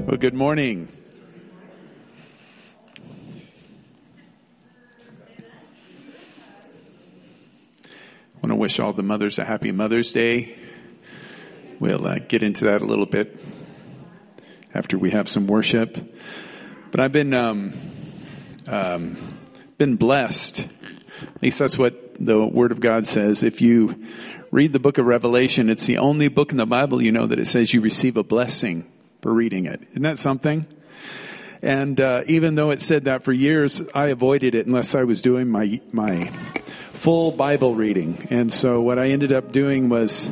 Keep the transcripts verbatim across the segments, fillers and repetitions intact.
Well, good morning. I want to wish all the mothers a happy Mother's Day. We'll uh, get into that a little bit after we have some worship. But I've been um, um, been blessed. At least that's what the Word of God says. If you read the book of Revelation, it's the only book in the Bible, you know, that it says you receive a blessing for reading it. Isn't that something? And uh, even though it said that for years, I avoided it unless I was doing my my full Bible reading. And so what I ended up doing was,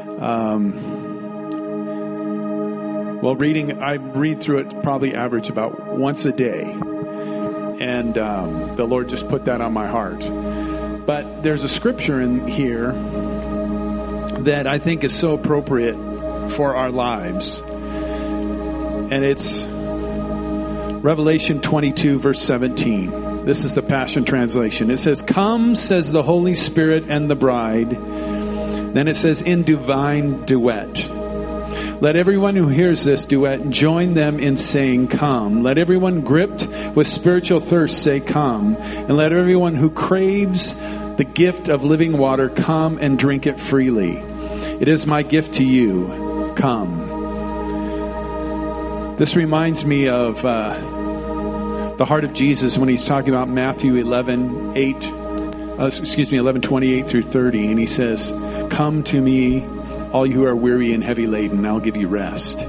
um, well, reading, I read through it probably average about once a day. And um, the Lord just put that on my heart. But there's a scripture in here that I think is so appropriate for our lives. And it's Revelation twenty-two, verse seventeen. This is the Passion Translation. It says, "Come, says the Holy Spirit and the bride." Then it says, "in divine duet. Let everyone who hears this duet join them in saying, 'Come.' Let everyone gripped with spiritual thirst say, 'Come.' And let everyone who craves the gift of living water come and drink it freely. It is my gift to you. Come." This reminds me of uh, the heart of Jesus when he's talking about Matthew eleven eight, uh, excuse me, eleven twenty-eight through thirty, and he says, "Come to me, all you who are weary and heavy laden, and I'll give you rest."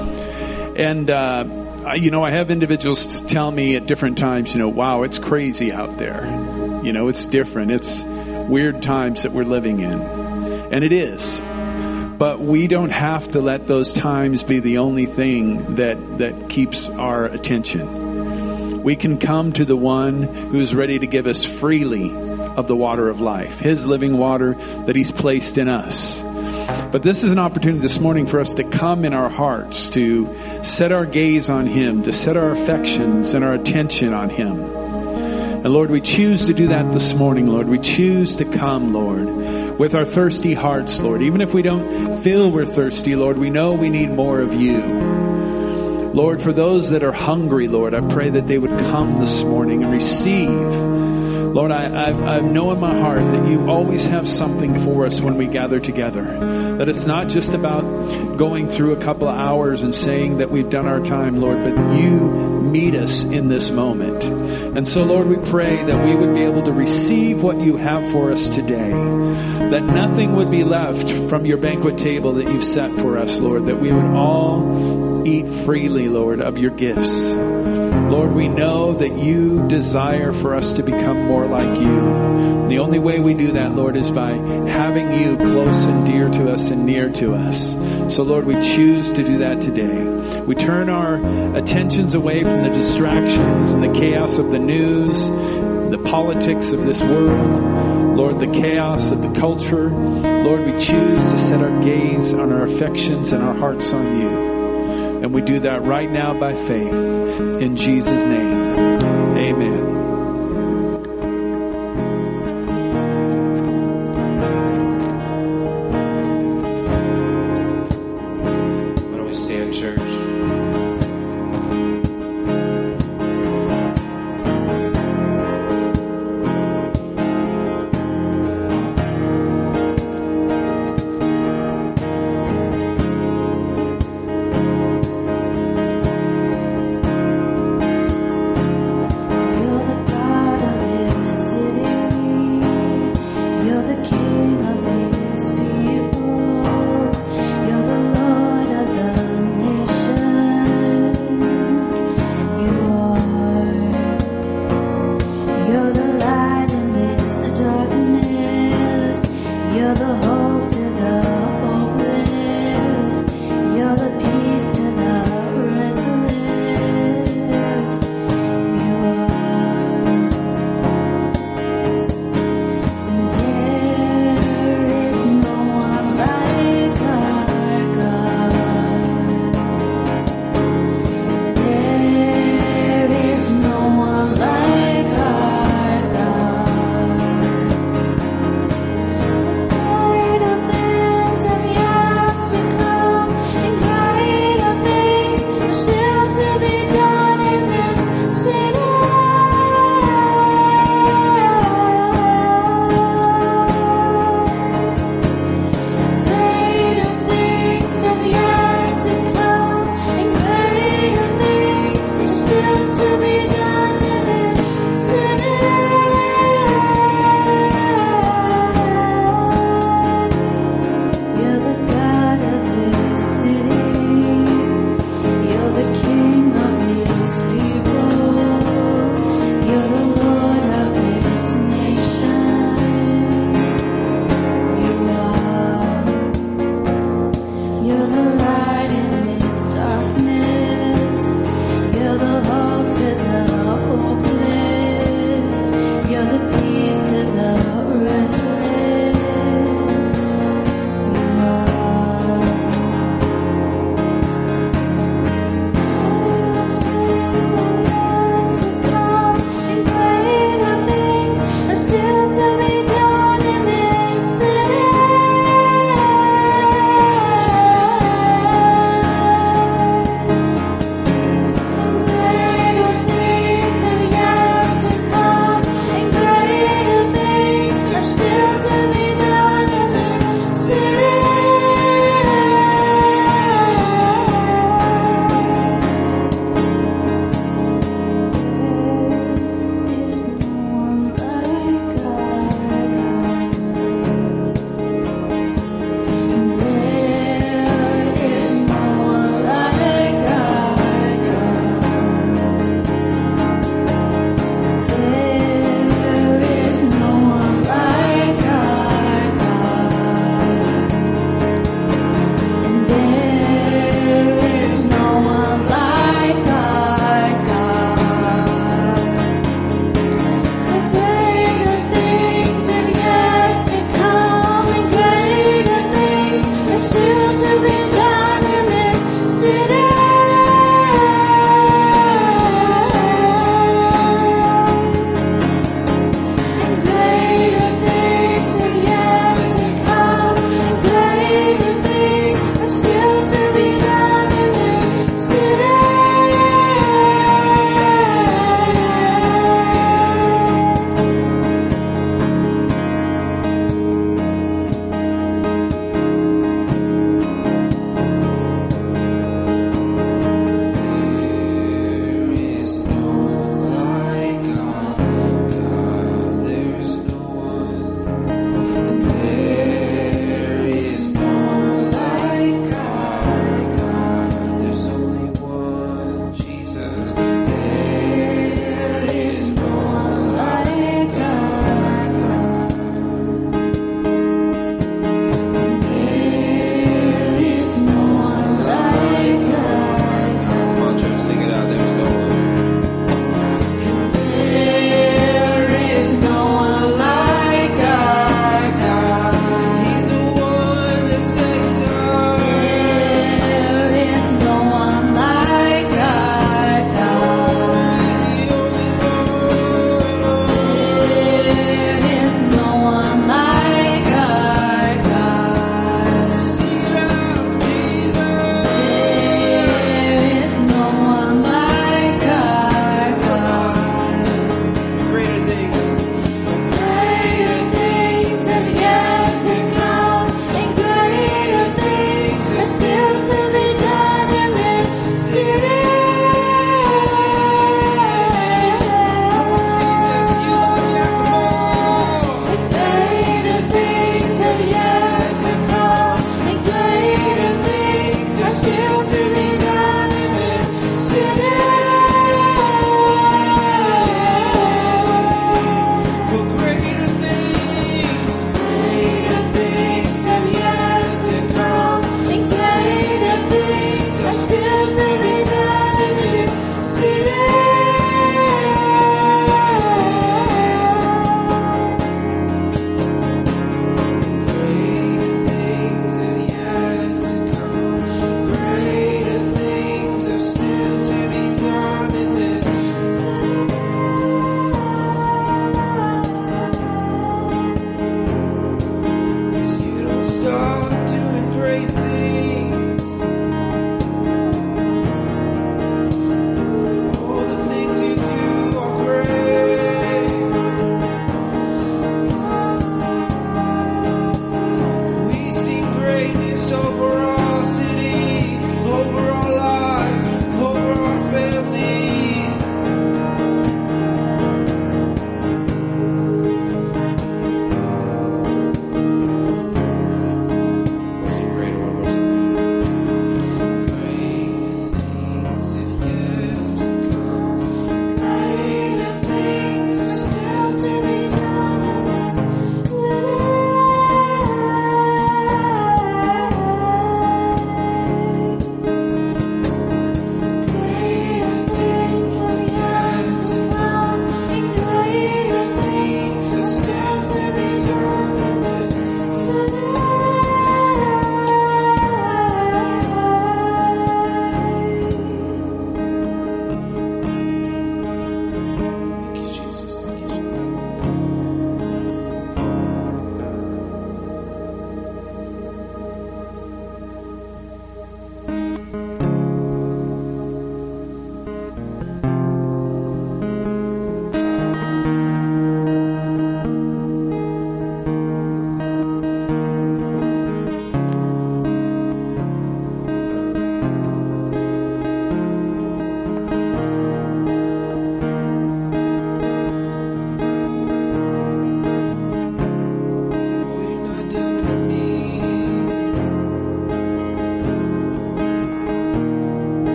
And uh, I, you know, I have individuals tell me at different times, you know, wow, it's crazy out there. You know, it's different. It's weird times that we're living in, and it is. But we don't have to let those times be the only thing that, that keeps our attention. We can come to the one who's ready to give us freely of the water of life, his living water that he's placed in us. But this is an opportunity this morning for us to come in our hearts, to set our gaze on him, to set our affections and our attention on him. And Lord, we choose to do that this morning, Lord. We choose to come, Lord, with our thirsty hearts, Lord. Even if we don't feel we're thirsty, Lord, we know we need more of you. Lord, for those that are hungry, Lord, I pray that they would come this morning and receive. Lord, I, I, I know in my heart that you always have something for us when we gather together. That it's not just about going through a couple of hours and saying that we've done our time, Lord, but you meet us in this moment. And so, Lord, we pray that we would be able to receive what you have for us today. That nothing would be left from your banquet table that you've set for us, Lord. That we would all eat freely, Lord, of your gifts. Lord, we know that you desire for us to become more like you. The only way we do that, Lord, is by having you close and dear to us and near to us. So, Lord, we choose to do that today. We turn our attentions away from the distractions and the chaos of the news, the politics of this world, Lord, the chaos of the culture. Lord, we choose to set our gaze on our affections and our hearts on you. And we do that right now by faith. In Jesus' name, amen.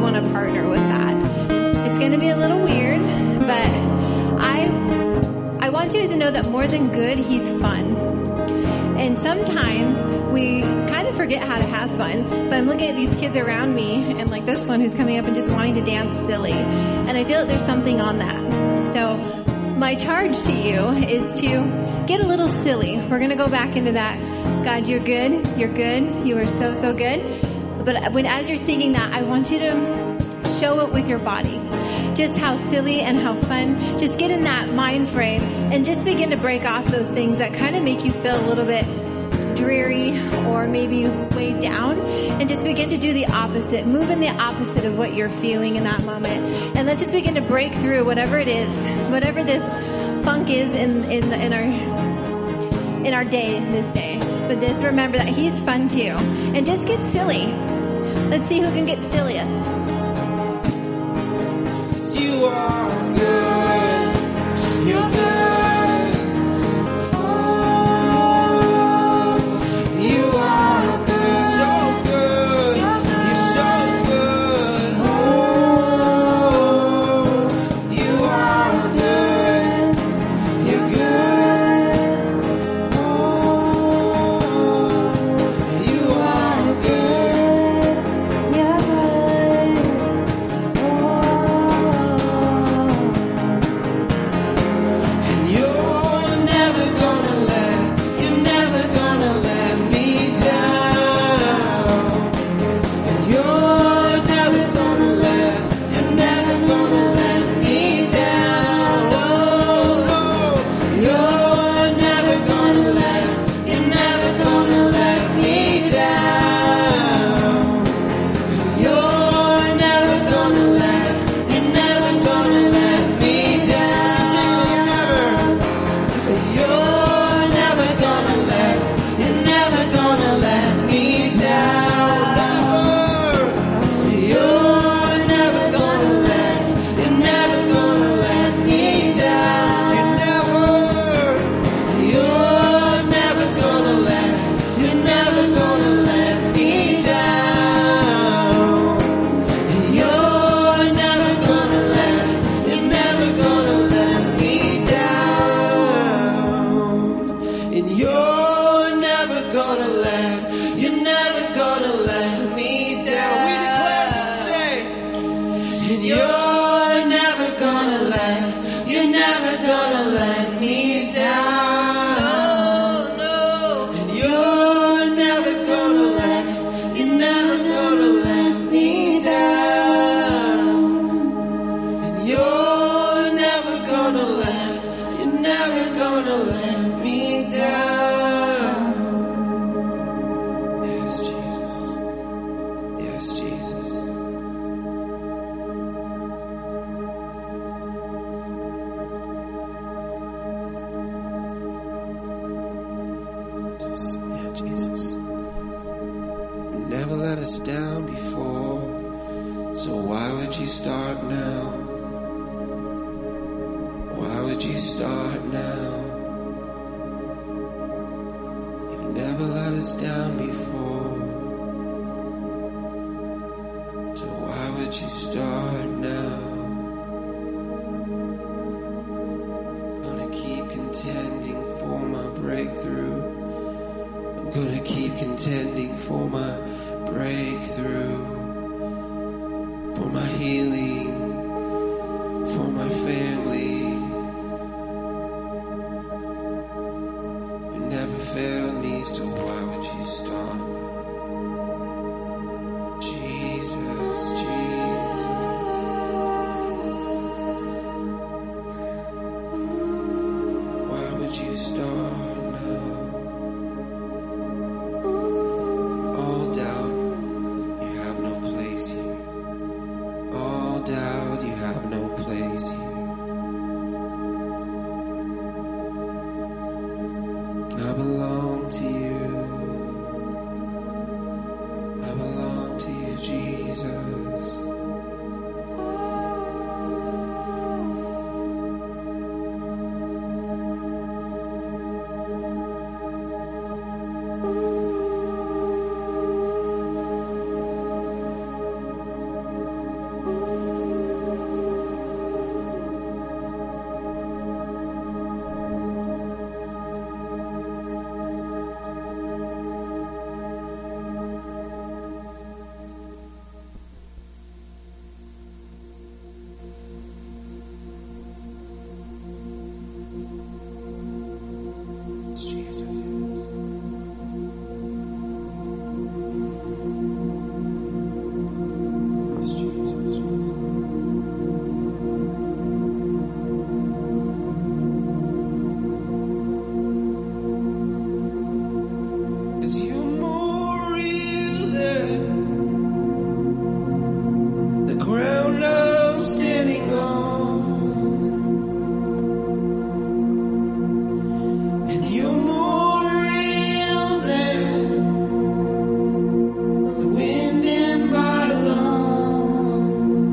want to partner with that. It's going to be a little weird, but I I want you guys to know that more than good, he's fun. And sometimes we kind of forget how to have fun, but I'm looking at these kids around me, and like this one who's coming up and just wanting to dance silly, and I feel that there's something on that. So my charge to you is to get a little silly. We're going to go back into that. God, you're good. You're good. You are so, so good. But when as you're singing that, I want you to show it with your body. Just how silly and how fun. Just get in that mind frame and just begin to break off those things that kind of make you feel a little bit dreary or maybe weighed down, and just begin to do the opposite. Move in the opposite of what you're feeling in that moment. And let's just begin to break through whatever it is, whatever this funk is in in, the, in our in our day this day. But just remember that he's fun too. And just get silly. Let's see who can get silliest. You are good. You're good. Oh, you are good. So good. You're so good. Oh, you are good. You're good. Oh, you are good. You're good. All doubt, you have no place here. ground I'm standing on. And you're more real than the wind in my lungs.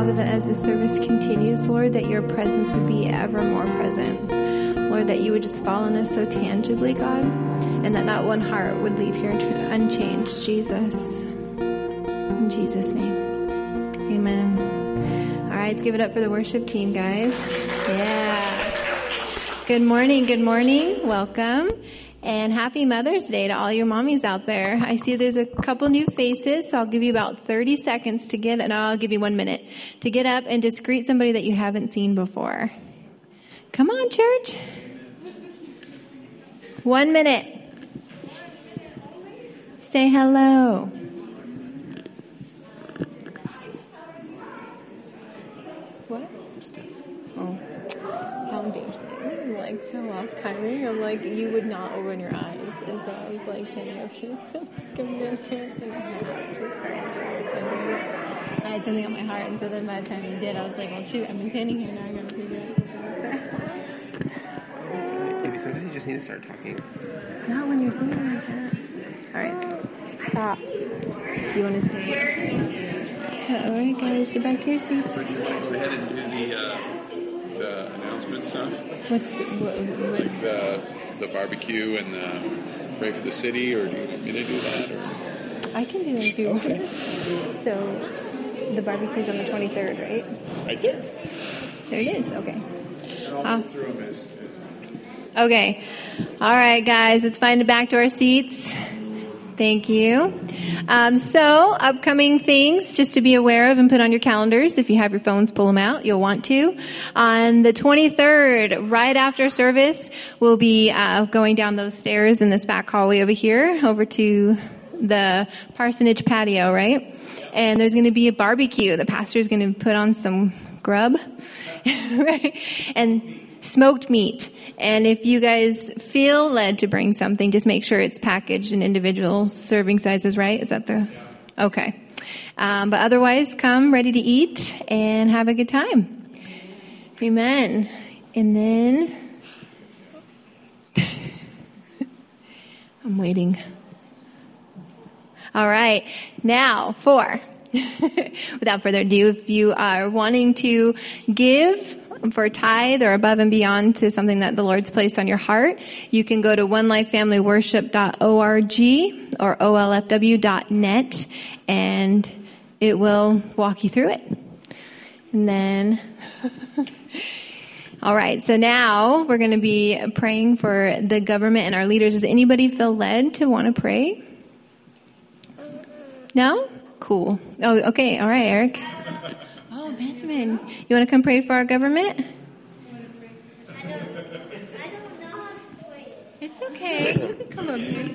Father, that as the service continues, Lord, that your presence would be ever more present. Lord, that you would just fall on us so tangibly, God, and that not one heart would leave here unchanged, Jesus. In Jesus' name, amen. All right, let's give it up for the worship team, guys. Yeah. Good morning, good morning. Welcome. And happy Mother's Day to all your mommies out there. I see there's a couple new faces, so I'll give you about thirty seconds to get, and I'll give you one minute to get up and just greet somebody that you haven't seen before. Come on, church. One minute. Say hello. What? Oh, how embarrassing. I'm like so off timing. I'm like, you would not open your eyes. And so I was like saying, oh, she's coming in here. And I had something on my heart. And so then by the time you did, I was like, well, shoot, I've been standing here now. I'm going to figure out something. Maybe sometimes you just need to start talking. Not when you're singing like that. All right. Stop. You want to sing? All right, guys, get back to your seats. So do you want to go ahead and do the, uh, the announcement stuff? What's the, what, what? Like the, the barbecue and the pray for the city, or do you want me to do that? Or? I can do that if you Okay. want. So the barbecue's on the twenty-third, right? Right there. There it is. Okay. And I'll Uh, go through them as, as Okay. All right, guys, let's find it back to our seats. Thank you. Um, so, upcoming things just to be aware of and put on your calendars. If you have your phones, pull them out. You'll want to. On the twenty-third, right after service, we'll be uh, going down those stairs in this back hallway over here, over to the parsonage patio, right? And there's going to be a barbecue. The pastor is going to put on some grub, right? And smoked meat. And if you guys feel led to bring something, just make sure it's packaged in individual serving sizes, right? Is that the... Okay. Um, but otherwise, come ready to eat and have a good time. Amen. And then... I'm waiting. All right. Now, for... Without further ado, if you are wanting to give for tithe or above and beyond to something that the Lord's placed on your heart, you can go to one life family worship dot org or O L F W dot net, and it will walk you through it. And then, all right, so now we're going to be praying for the government and our leaders. Does anybody feel led to want to pray? No? Cool. Oh, okay. All right, Eric. Oh, Benjamin. You want to come pray for our government? I don't, I don't know how to play. It's okay. You can come up here.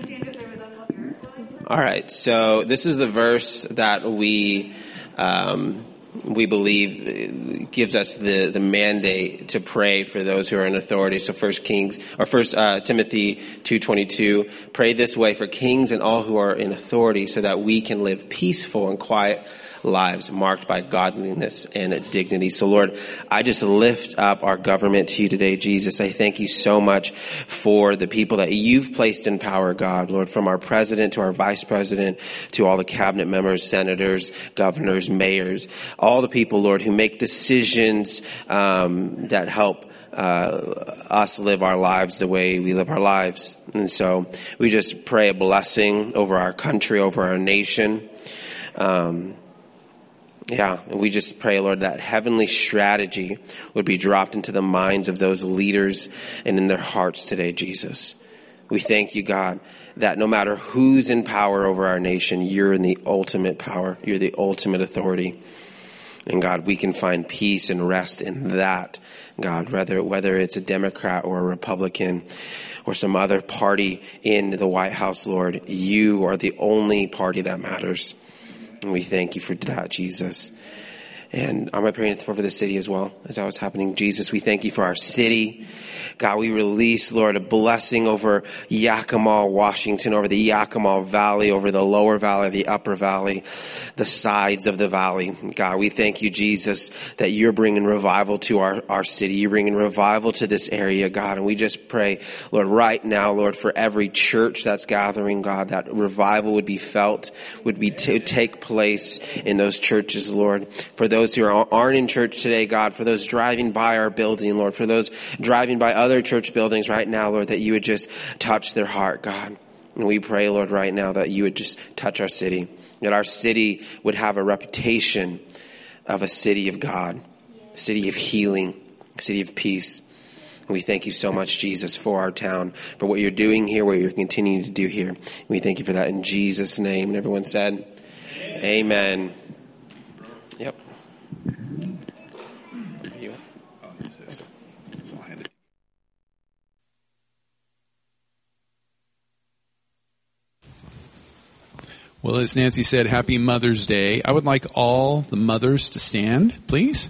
All right, so this is the verse that we um, we believe gives us the, the mandate to pray for those who are in authority. So First Kings or First uh, Timothy two twenty-two, pray this way for kings and all who are in authority, so that we can live peaceful and quiet lives marked by godliness and dignity. So Lord, I just lift up our government to you today, Jesus. I thank you so much for the people that you've placed in power, God, Lord, from our president to our vice president to all the cabinet members, senators, governors, mayors, all the people, Lord, who make decisions um, that help Uh, us live our lives the way we live our lives. And so we just pray a blessing over our country, over our nation. Um, yeah, and we just pray, Lord, that heavenly strategy would be dropped into the minds of those leaders and in their hearts today, Jesus. We thank you, God, that no matter who's in power over our nation, you're in the ultimate power. You're the ultimate authority. And God, we can find peace and rest in that, God, whether whether it's a Democrat or a Republican or some other party in the White House, Lord, you are the only party that matters. And we thank you for that, Jesus. And I'm praying for the city as well. Is that what's happening? Jesus, we thank you for our city. God, we release, Lord, a blessing over Yakima, Washington, over the Yakima Valley, over the lower valley, the upper valley, the sides of the valley. God, we thank you, Jesus, that you're bringing revival to our, our city. You're bringing revival to this area, God. And we just pray, Lord, right now, Lord, for every church that's gathering, God, that revival would be felt, would be to take place in those churches, Lord. For those those who are, aren't in church today, God, for those driving by our building, Lord, for those driving by other church buildings right now, Lord, that you would just touch their heart, God. And we pray, Lord, right now that you would just touch our city, that our city would have a reputation of a city of God, a city of healing, a city of peace. And we thank you so much, Jesus, for our town, for what you're doing here, what you're continuing to do here. And we thank you for that in Jesus' name. And everyone said, amen. Amen. Yep. Well, as Nancy said, happy Mother's Day. I would like all the mothers to stand, please.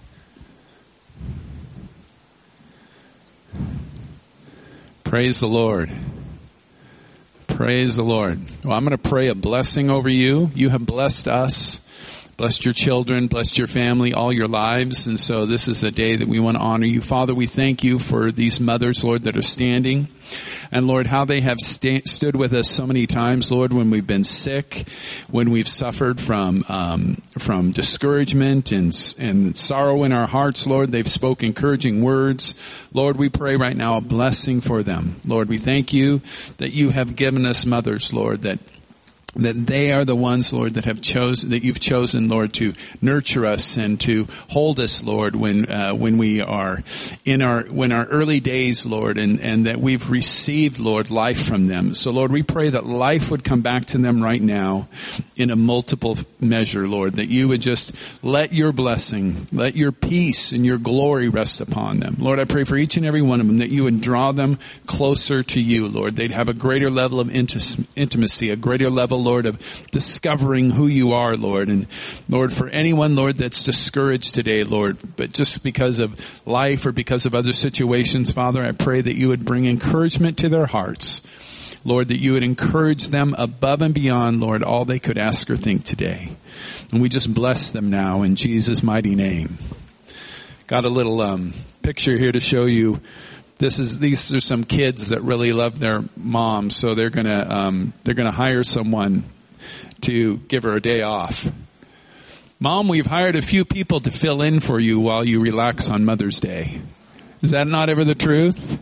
Praise the Lord. Praise the Lord. Well, I'm going to pray a blessing over you. You have blessed us, blessed your children, blessed your family, all your lives. And so this is a day that we want to honor you. Father, we thank you for these mothers, Lord, that are standing. And Lord, how they have sta- stood with us so many times, Lord, when we've been sick, when we've suffered from um, from discouragement and, and sorrow in our hearts, Lord. They've spoke encouraging words. Lord, we pray right now a blessing for them. Lord, we thank you that you have given us mothers, Lord, that that they are the ones, Lord, that have chosen, that you've chosen, Lord, to nurture us and to hold us, Lord, when uh, when we are in our when our early days, Lord, and, and that we've received, Lord, life from them. So, Lord, we pray that life would come back to them right now in a multiple measure, Lord, that you would just let your blessing, let your peace and your glory rest upon them. Lord, I pray for each and every one of them that you would draw them closer to you, Lord. They'd have a greater level of intimacy, a greater level, Lord, of discovering who you are, Lord. And Lord, for anyone, Lord, that's discouraged today, Lord, but just because of life or because of other situations, Father, I pray that you would bring encouragement to their hearts. Lord, that you would encourage them above and beyond, Lord, all they could ask or think today. And we just bless them now in Jesus' mighty name. Got a little um, picture here to show you. This is these are some kids that really love their mom, so they're gonna um, they're gonna hire someone to give her a day off. Mom, we've hired a few people to fill in for you while you relax on Mother's Day. Is that not ever the truth?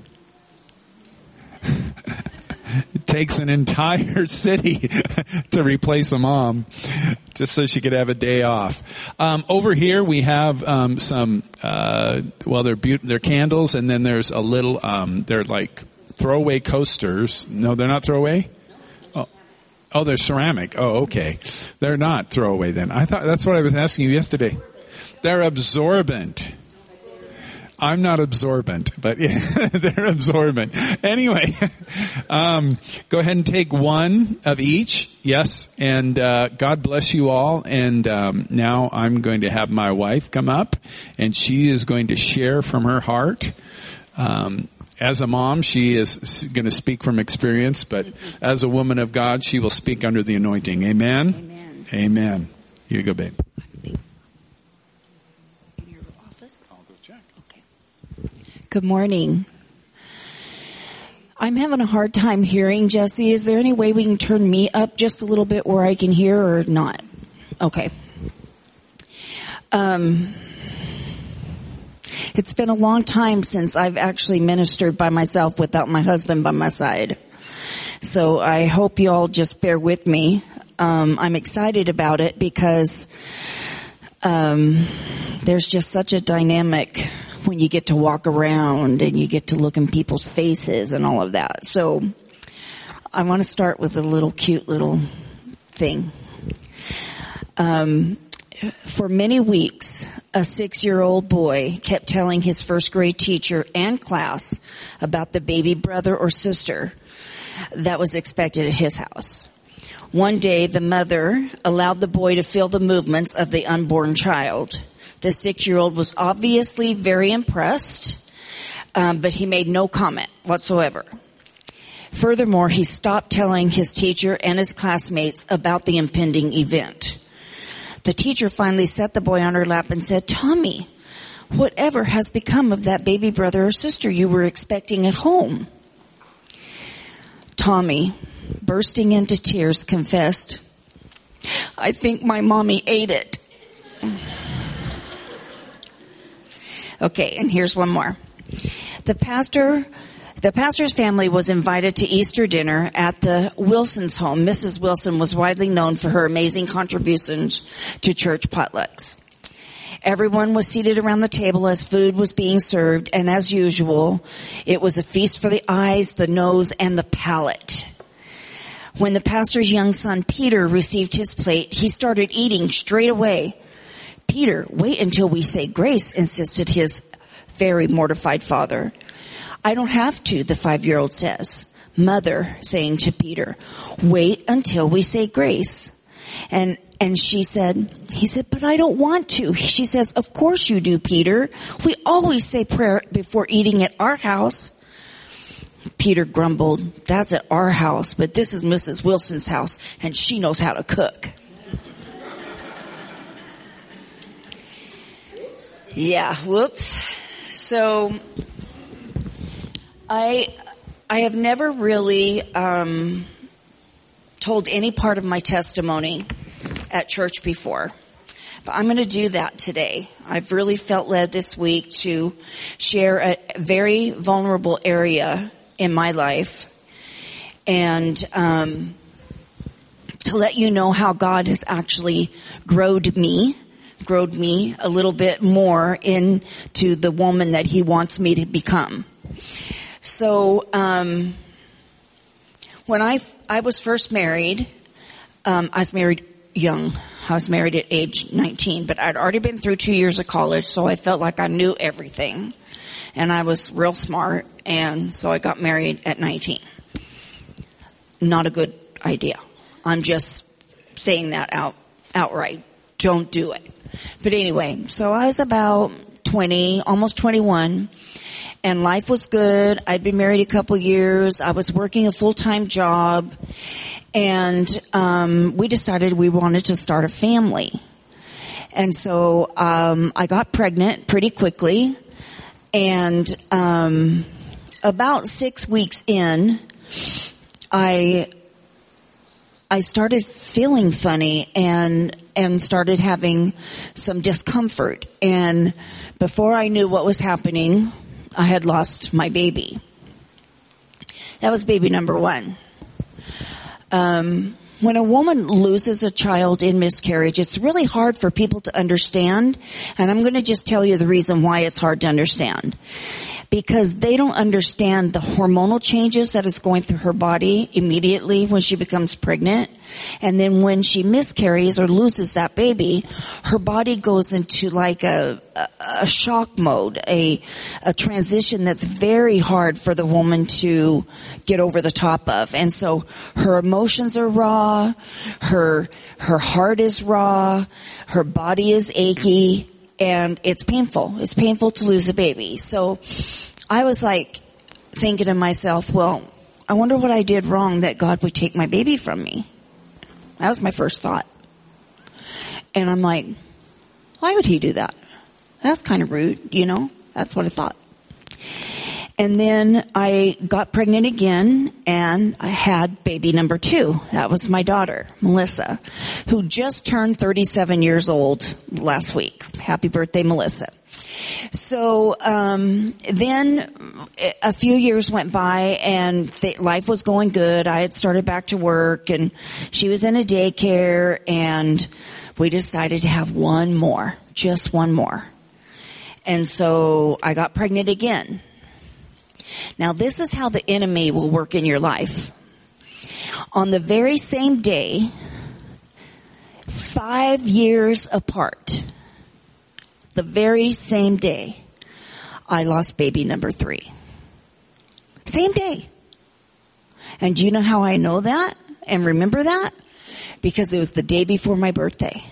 It takes an entire city to replace a mom just so she could have a day off. Um, over here we have um, some, uh, well, they're, be- they're candles, and then there's a little, um, they're like throwaway coasters. No, they're not throwaway? Oh, oh, they're ceramic. Oh, okay. They're not throwaway then. I thought that's what I was asking you yesterday. They're absorbent. I'm not absorbent, but they're absorbent. Anyway, um, go ahead and take one of each. Yes. And uh, God bless you all. And um, now I'm going to have my wife come up, and she is going to share from her heart. Um, as a mom, she is going to speak from experience, but as a woman of God, she will speak under the anointing. Amen? Amen. Amen. Here you go, babe. Good morning. I'm having a hard time hearing, Jesse. Is there any way we can turn me up just a little bit where I can hear or not? Okay. Um, it's been a long time since I've actually ministered by myself without my husband by my side. So I hope you all just bear with me. Um, I'm excited about it because um, there's just such a dynamic when you get to walk around and you get to look in people's faces and all of that. So I want to start with a little cute little thing. Um, for many weeks, a six-year-old boy kept telling his first grade teacher and class about the baby brother or sister that was expected at his house. One day, the mother allowed the boy to feel the movements of the unborn child. The six-year-old was obviously very impressed, um, but he made no comment whatsoever. Furthermore, he stopped telling his teacher and his classmates about the impending event. The teacher finally set the boy on her lap and said, "Tommy, whatever has become of that baby brother or sister you were expecting at home?" Tommy, bursting into tears, confessed, "I think my mommy ate it." Okay, and here's one more. The pastor, the pastor's family was invited to Easter dinner at the Wilson's home. Missus Wilson was widely known for her amazing contributions to church potlucks. Everyone was seated around the table as food was being served, and as usual, it was a feast for the eyes, the nose, and the palate. When the pastor's young son, Peter, received his plate, he started eating straight away. "Peter, wait until we say grace," insisted his very mortified father. "I don't have to," the five-year-old says. "Mother," saying to Peter, "wait until we say grace." And and she said, he said, "But I don't want to." She says, "Of course you do, Peter. We always say prayer before eating at our house." Peter grumbled, "That's at our house, but this is Missus Wilson's house, and she knows how to cook." Yeah, whoops. So, I, I have never really um, told any part of my testimony at church before, but I'm going to do that today. I've really felt led this week to share a very vulnerable area in my life, and um, to let you know how God has actually growed me, growed me a little bit more into the woman that He wants me to become. So, um, when I I was first married, um, I was married young. I was married at age nineteen, but I'd already been through two years of college, so I felt like I knew everything. And I was real smart, and so I got married at nineteen. Not a good idea. I'm just saying that out outright. Don't do it. But anyway, so I was about twenty, almost twenty-one, and life was good. I'd been married a couple years. I was working a full-time job, and um, we decided we wanted to start a family. And so um, I got pregnant pretty quickly. And um, about six weeks in, I I started feeling funny and and started having some discomfort. And before I knew what was happening, I had lost my baby. That was baby number one. Um, when a woman loses a child in miscarriage, it's really hard for people to understand. And I'm going to just tell you the reason why it's hard to understand. Because they don't understand the hormonal changes that is going through her body immediately when she becomes pregnant. And then when she miscarries or loses that baby, her body goes into like a, a, a shock mode, a, a transition that's very hard for the woman to get over the top of. And so her emotions are raw, her, her heart is raw, her body is achy, and it's painful. It's painful to lose a baby. So I was like thinking to myself, well, I wonder what I did wrong that God would take my baby from me. That was my first thought. And I'm like, why would He do that? That's kind of rude, you know? That's what I thought. And then I got pregnant again, and I had baby number two. That was my daughter, Melissa, who just turned thirty-seven years old last week. Happy birthday, Melissa. So um then a few years went by, and th- life was going good. I had started back to work, and she was in a daycare, and we decided to have one more, just one more. And so I got pregnant again. Now, this is how the enemy will work in your life. On the very same day, five years apart, the very same day, I lost baby number three. Same day. And do you know how I know that and remember that? Because it was the day before my birthday.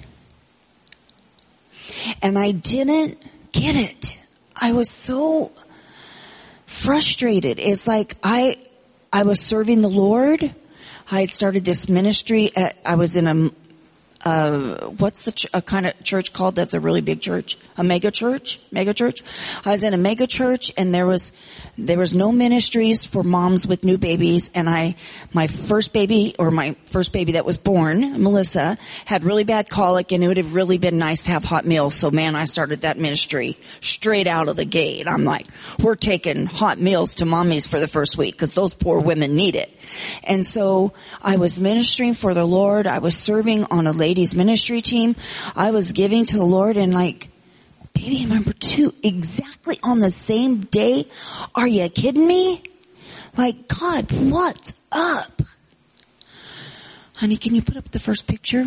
And I didn't get it. I was so frustrated. It's like I I was serving the Lord. I had started this ministry. At, I was in a, uh, what's the ch- a kind of church called that's a really big church? A mega church? Mega church? I was in a mega church, and there was, there was no ministries for moms with new babies, and I, my first baby, or my first baby that was born, Melissa, had really bad colic, and it would have really been nice to have hot meals, so man, I started that ministry straight out of the gate. I'm like, we're taking hot meals to mommies for the first week, because those poor women need it. And so, I was ministering for the Lord, I was serving on a ladies ministry team, I was giving to the Lord, and like, baby number two, exactly on the same day? Are you kidding me? Like, God, what's up? Honey, can you put up the first picture?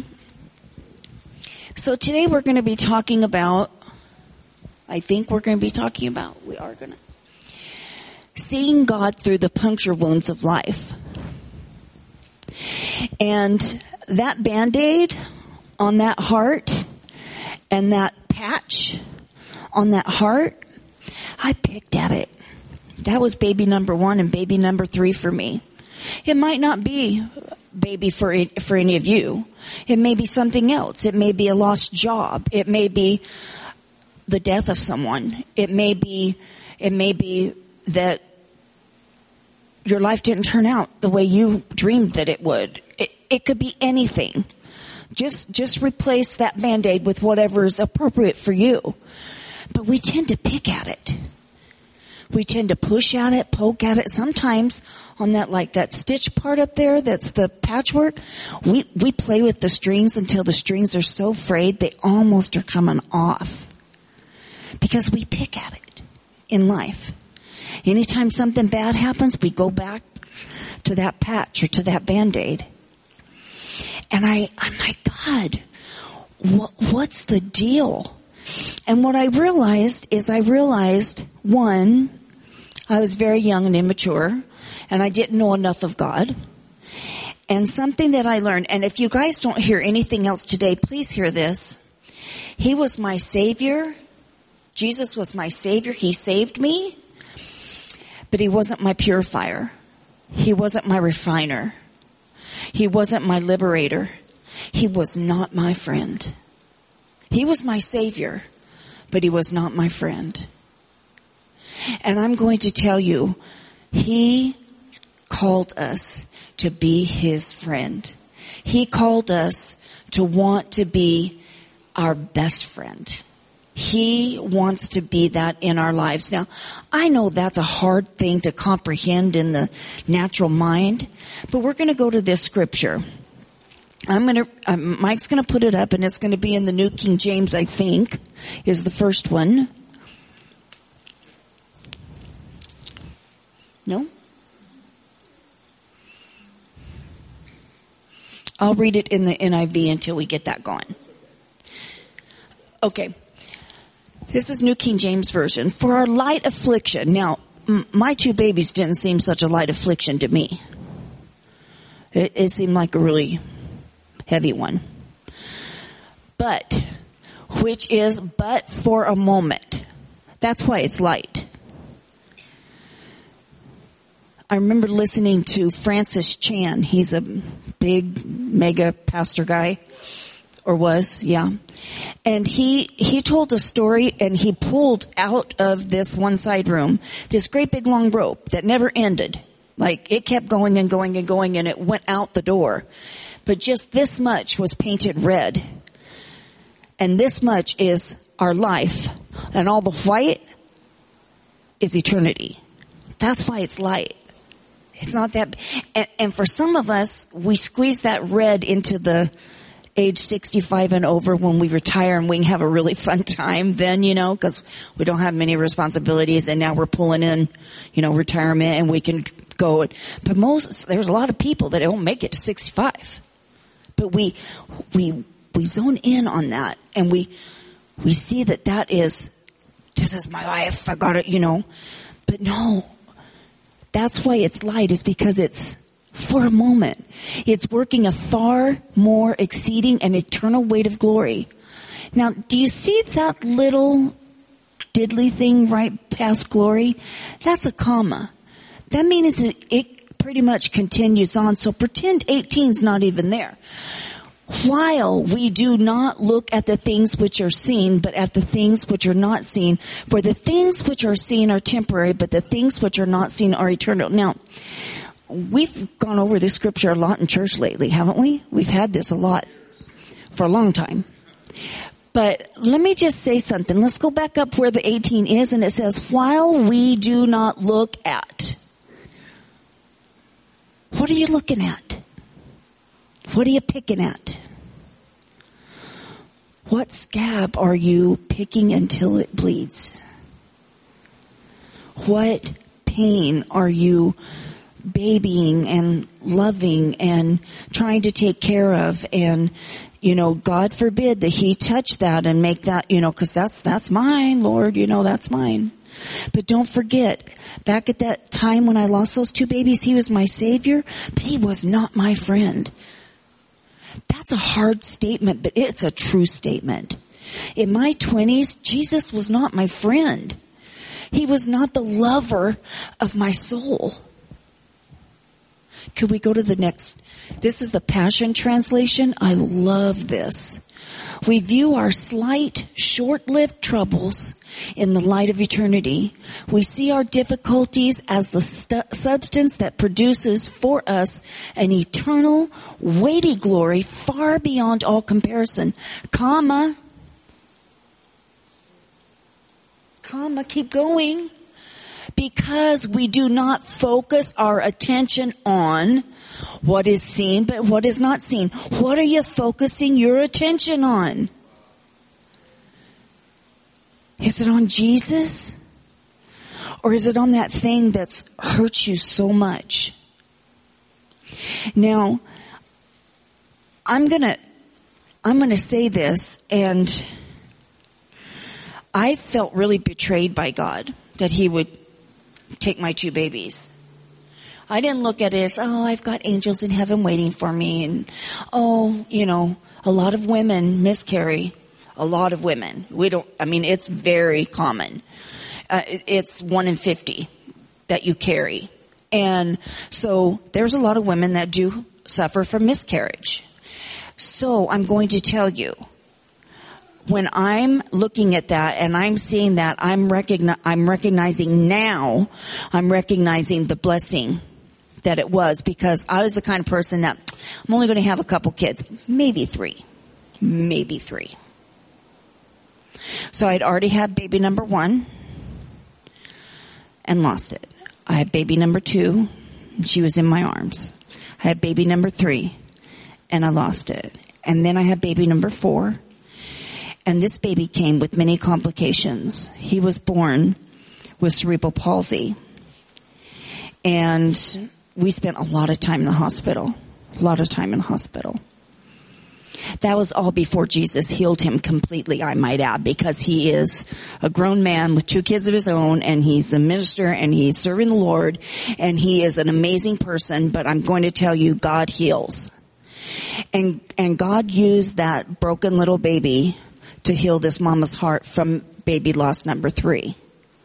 So today we're going to be talking about, I think we're going to be talking about, we are going to, seeing God through the puncture wounds of life. And that Band-Aid on that heart and that patch on that heart, I picked at it. That was baby number one and baby number three for me. It might not be baby for for any of you. It may be something else. It may be a lost job. It may be the death of someone. It may be it may be that your life didn't turn out the way you dreamed that it would. It, it could be anything. Just just replace that Band-Aid with whatever is appropriate for you. But we tend to pick at it. We tend to push at it, poke at it. Sometimes on that, like that stitch part up there, that's the patchwork, we, we play with the strings until the strings are so frayed they almost are coming off. Because we pick at it in life. Anytime something bad happens, we go back to that patch or to that Band-Aid. And I, I'm like, God, what, what's the deal? And what I realized is I realized, one, I was very young and immature, and I didn't know enough of God. And something that I learned, and if you guys don't hear anything else today, please hear this. He was my Savior. Jesus was my Savior. He saved me. But He wasn't my purifier. He wasn't my refiner. He wasn't my liberator. He was not my friend. He was my Savior, but He was not my friend. And I'm going to tell you, He called us to be His friend. He called us to want to be our best friend. He wants to be that in our lives. Now, I know that's a hard thing to comprehend in the natural mind, but we're going to go to this scripture. I'm going to, uh, Mike's going to put it up, and it's going to be in the New King James, I think, is the first one. No? I'll read it in the N I V until we get that going. Okay. This is New King James Version. For our light affliction. Now, m- my two babies didn't seem such a light affliction to me. It, it seemed like a really heavy one. But, which is but for a moment. That's why it's light. I remember listening to Francis Chan. He's a big mega pastor guy. Or was, yeah. And he, he told a story, and he pulled out of this one side room this great big long rope that never ended. Like, it kept going and going and going, and it went out the door. But just this much was painted red. And this much is our life. And all the white is eternity. That's why it's light. It's not that, and, and for some of us, we squeeze that red into the age sixty-five and over when we retire, and we can have a really fun time then, you know, because we don't have many responsibilities, and now we're pulling in, you know, retirement, and we can go. But most, there's a lot of people that don't make it to sixty-five. But we, we, we zone in on that, and we, we see that that is, this is my life, I got it, you know. But no, that's why it's light, is because it's for a moment. It's working a far more exceeding and eternal weight of glory. Now, do you see that little diddly thing right past glory? That's a comma. That means it, it pretty much continues on. So pretend eighteen's not even there. While we do not look at the things which are seen, but at the things which are not seen. For the things which are seen are temporary, but the things which are not seen are eternal. Now, we've gone over this scripture a lot in church lately, haven't we? We've had this a lot for a long time. But let me just say something. Let's go back up where the eighteen is, and it says, while we do not look at. What are you looking at? What are you picking at? What scab are you picking until it bleeds? What pain are you babying and loving and trying to take care of? And, you know, God forbid that he touch that and make that, you know, because that's, that's mine, Lord, you know, that's mine. But don't forget, back at that time when I lost those two babies, he was my Savior, but he was not my friend. That's a hard statement, but it's a true statement. In my twenties, Jesus was not my friend. He was not the lover of my soul. Could we go to the next? This is the Passion Translation. I love this. We view our slight, short-lived troubles in the light of eternity. We see our difficulties as the stu- substance that produces for us an eternal, weighty glory far beyond all comparison. Comma. Comma, keep going. Because we do not focus our attention on what is seen, but what is not seen. What are you focusing your attention on? Is it on Jesus? Or is it on that thing that's hurt you so much? Now, I'm gonna, I'm gonna say this, and I felt really betrayed by God that he would take my two babies. I didn't look at it as, oh, I've got angels in heaven waiting for me. And, oh, you know, a lot of women miscarry. A lot of women. We don't, I mean, it's very common. Uh, it's one in fifty that you carry. And so there's a lot of women that do suffer from miscarriage. So I'm going to tell you, when I'm looking at that and I'm seeing that, I'm recogni- I'm recognizing now, I'm recognizing the blessing that it was, because I was the kind of person that I'm only going to have a couple kids, maybe three, maybe three. So I'd already had baby number one and lost it. I had baby number two, and she was in my arms. I had baby number three, and I lost it. And then I had baby number four. And this baby came with many complications. He was born with cerebral palsy. And we spent a lot of time in the hospital. A lot of time in the hospital. That was all before Jesus healed him completely, I might add, because he is a grown man with two kids of his own, and he's a minister, and he's serving the Lord, and he is an amazing person. But I'm going to tell you, God heals. And, and God used that broken little baby to heal this mama's heart from baby loss number three.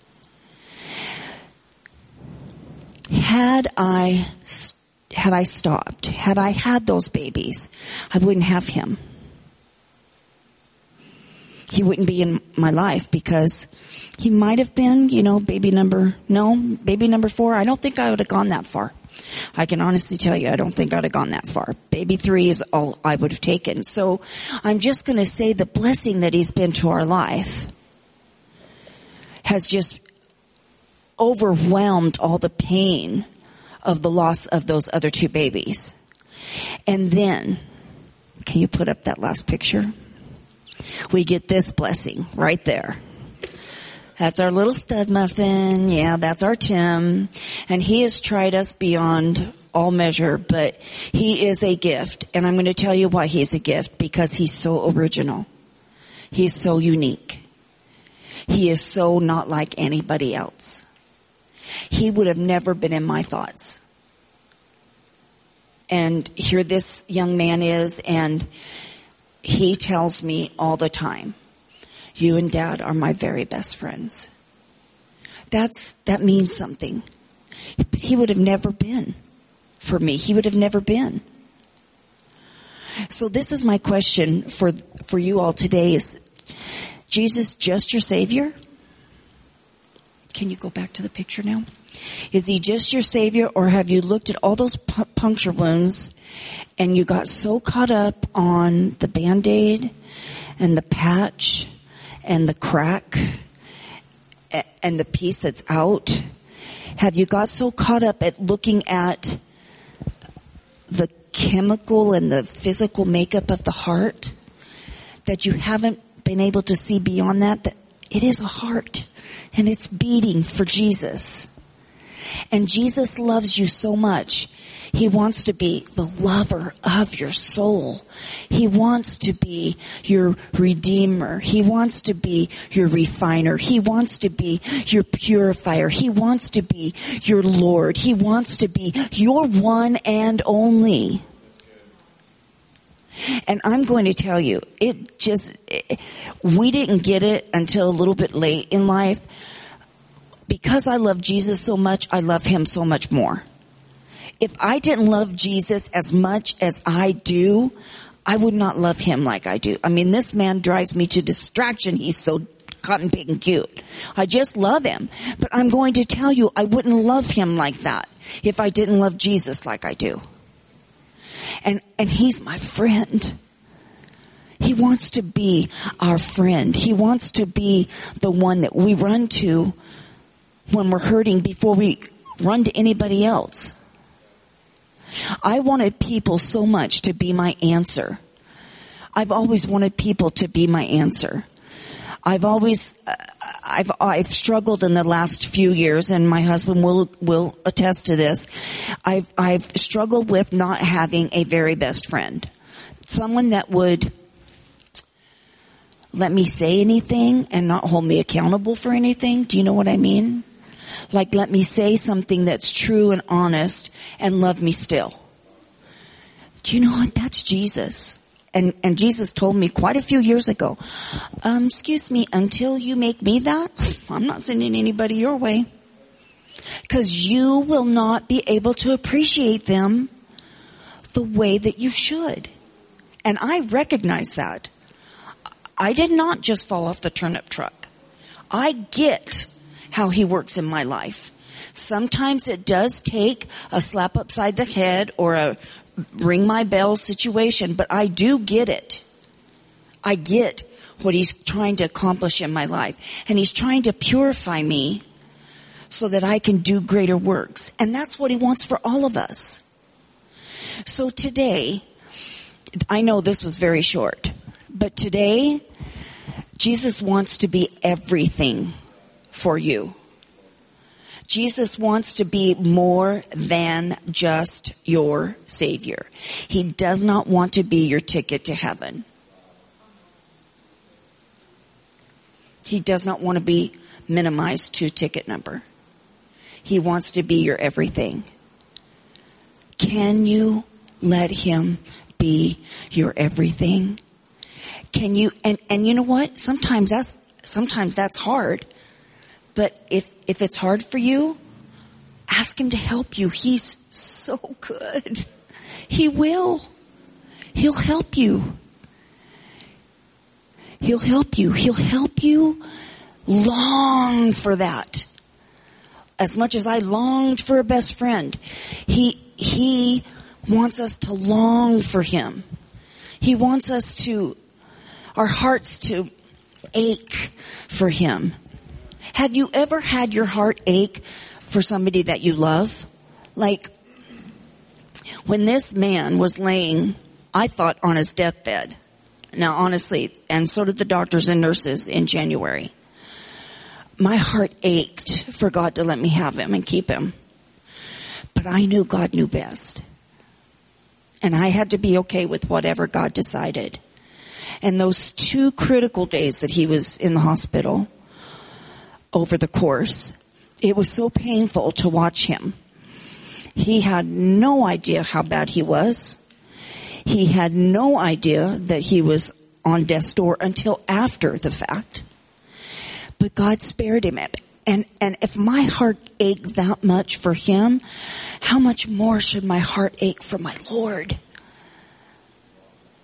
Had I, had I stopped, had I had those babies, I wouldn't have him. He wouldn't be in my life, because he might have been, you know, baby number, no, baby number four. I don't think I would have gone that far. I can honestly tell you, I don't think I'd have gone that far. Baby three is all I would have taken. So I'm just going to say the blessing that he's been to our life has just overwhelmed all the pain of the loss of those other two babies. And then, can you put up that last picture? We get this blessing right there. That's our little stud muffin. Yeah, that's our Tim. And he has tried us beyond all measure, but he is a gift. And I'm going to tell you why he's a gift, because he's so original. He's so unique. He is so not like anybody else. He would have never been in my thoughts. And here this young man is, and he tells me all the time, you and Dad are my very best friends. That's, that means something. But he would have never been for me. He would have never been. So this is my question for for you all today: is Jesus just your Savior? Can you go back to the picture now? Is he just your Savior, or have you looked at all those pu- puncture wounds and you got so caught up on the Band-Aid and the patch and the crack and the piece that's out? Have you got so caught up at looking at the chemical and the physical makeup of the heart that you haven't been able to see beyond that, that it is a heart and it's beating for Jesus? And Jesus loves you so much. He wants to be the lover of your soul. He wants to be your redeemer. He wants to be your refiner. He wants to be your purifier. He wants to be your Lord. He wants to be your one and only. And I'm going to tell you, it just, it, we didn't get it until a little bit late in life. Because I love Jesus so much, I love him so much more. If I didn't love Jesus as much as I do, I would not love him like I do. I mean, this man drives me to distraction. He's so cotton pig and cute. I just love him. But I'm going to tell you, I wouldn't love him like that if I didn't love Jesus like I do. And, and he's my friend. He wants to be our friend. He wants to be the one that we run to when we're hurting before we run to anybody else. I wanted people so much to be my answer. I've always wanted people to be my answer. I've always, uh, I've, I've struggled in the last few years, and my husband will, will attest to this. I've, I've struggled with not having a very best friend. Someone that would let me say anything and not hold me accountable for anything. Do you know what I mean? Like, let me say something that's true and honest and love me still. Do you know what? That's Jesus. And and Jesus told me quite a few years ago, um, excuse me, until you make me that, I'm not sending anybody your way. Because you will not be able to appreciate them the way that you should. And I recognize that. I did not just fall off the turnip truck. I get how he works in my life. Sometimes it does take a slap upside the head or a ring my bell situation, but I do get it. I get what he's trying to accomplish in my life. And he's trying to purify me so that I can do greater works. And that's what he wants for all of us. So today, I know this was very short, but today, Jesus wants to be everything for you. Jesus wants to be more than just your Savior. He does not want to be your ticket to heaven. He does not want to be minimized to ticket number. He wants to be your everything. Can you let him be your everything? Can you, and, and you know what? Sometimes that's, sometimes that's hard. But if, if it's hard for you, ask him to help you. He's so good. He will. He'll help you. He'll help you. He'll help you long for that. As much as I longed for a best friend, he, he wants us to long for him. He wants us to, our hearts to ache for him. Have you ever had your heart ache for somebody that you love? Like, when this man was laying, I thought, on his deathbed. Now, honestly, and so did the doctors and nurses in January. My heart ached for God to let me have him and keep him. But I knew God knew best. And I had to be okay with whatever God decided. And those two critical days that he was in the hospital, over the course, it was so painful to watch him. He had no idea how bad he was. He had no idea that he was on death's door until after the fact. But God spared him. And, and if my heart ached that much for him, how much more should my heart ache for my Lord?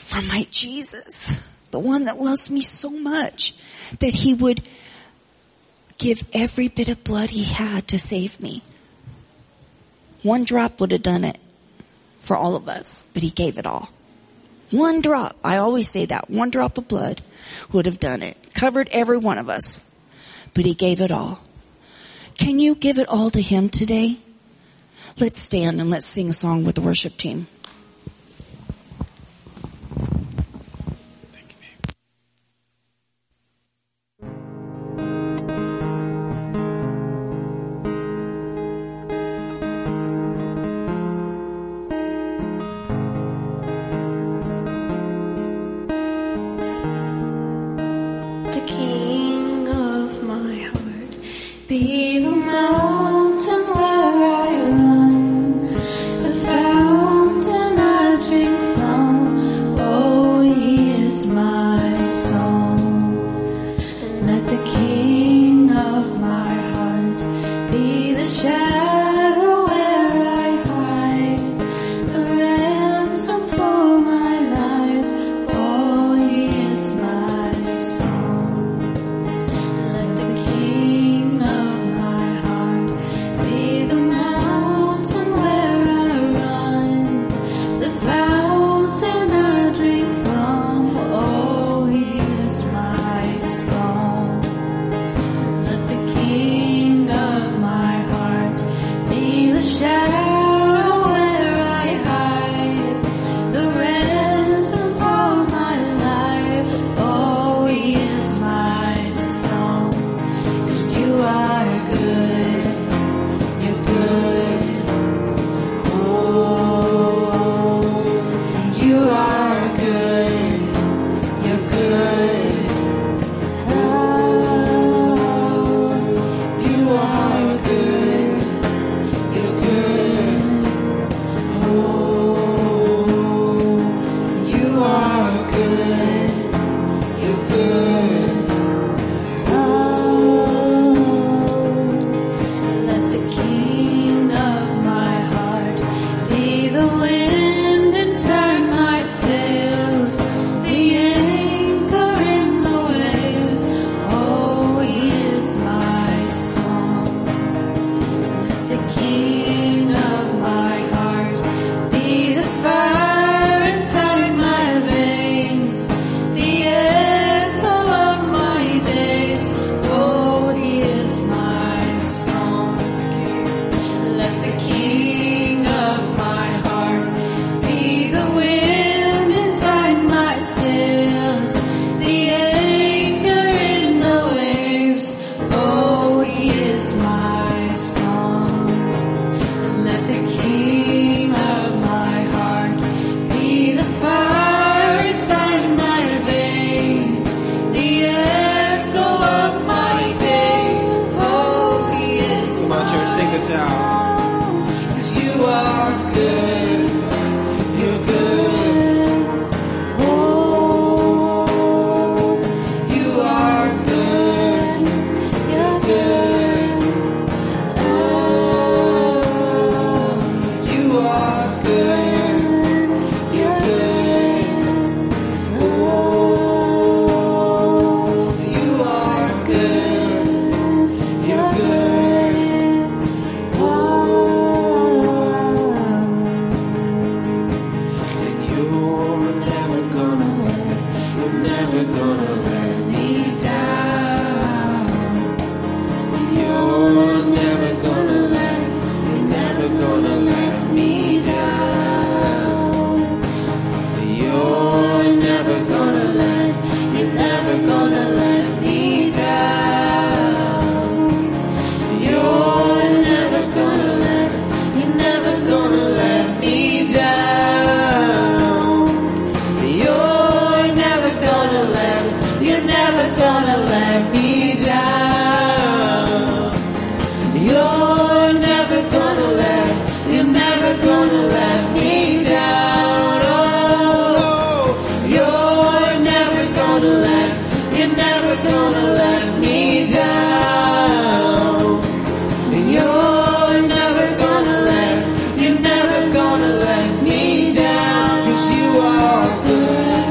from my Jesus, the one that loves me so much that he would give every bit of blood he had to save me. One drop would have done it for all of us, but he gave it all. One drop, I always say that, one drop of blood would have done it. Covered every one of us, but he gave it all. Can you give it all to him today? Let's stand and let's sing a song with the worship team. Be the mountain where I run, the fountain I drink from. Oh, he is my song. And let the King of my heart be the shadow where I hide, the ransom for my life. Oh, he is my song. Let the King of be the mountain where I run, the fountain I drink from. Oh, he is my song. Let the King of my heart be the shadow where I hide, the ransom for my life. Oh, he is my song. 'Cause you are good. You're never gonna let me down, 'cause you are good.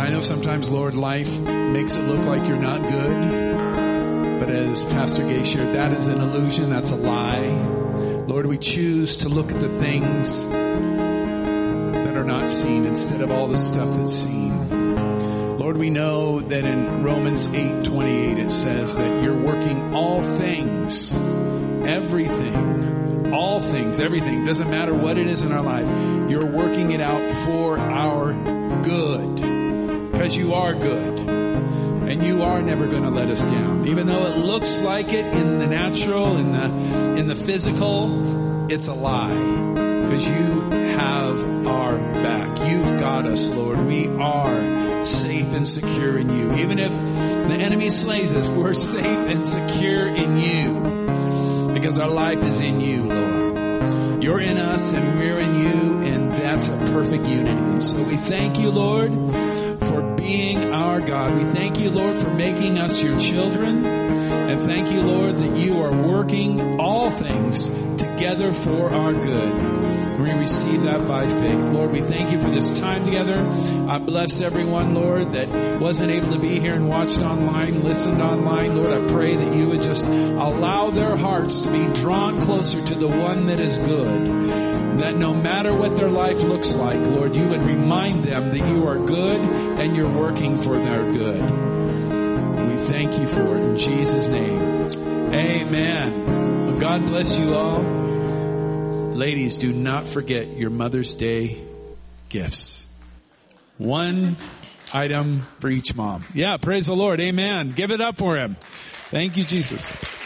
I know sometimes, Lord, life makes it look like you're not good. But as Pastor Gay shared, that is an illusion. That's a lie. Lord, we choose to look at the things that are not seen instead of all the stuff that's seen. Lord, we know that in Romans eight twenty-eight it says that you're working all things, everything, all things, everything. Doesn't matter what it is in our life. You're working it out for our good because you are good. And you are never going to let us down. Even though it looks like it in the natural, in the in the physical, it's a lie. Because you have our back. You've got us, Lord. We are safe and secure in you. Even if the enemy slays us, we're safe and secure in you. Because our life is in you, Lord. You're in us and we're in you, and that's a perfect unity. And so we thank you, Lord, for being our God. We thank you, Lord, for making us your children. And thank you, Lord, that you are working all things together for our good. We receive that by faith. Lord, we thank you for this time together. I bless everyone, Lord, that wasn't able to be here and watched online, listened online. Lord, I pray that you would just allow their hearts to be drawn closer to the one that is good. That no matter what their life looks like, Lord, you would remind them that you are good and you're working for their good. And we thank you for it in Jesus' name. Amen. Well, God bless you all. Ladies, do not forget your Mother's Day gifts. One item for each mom. Yeah, praise the Lord. Amen. Give it up for him. Thank you, Jesus.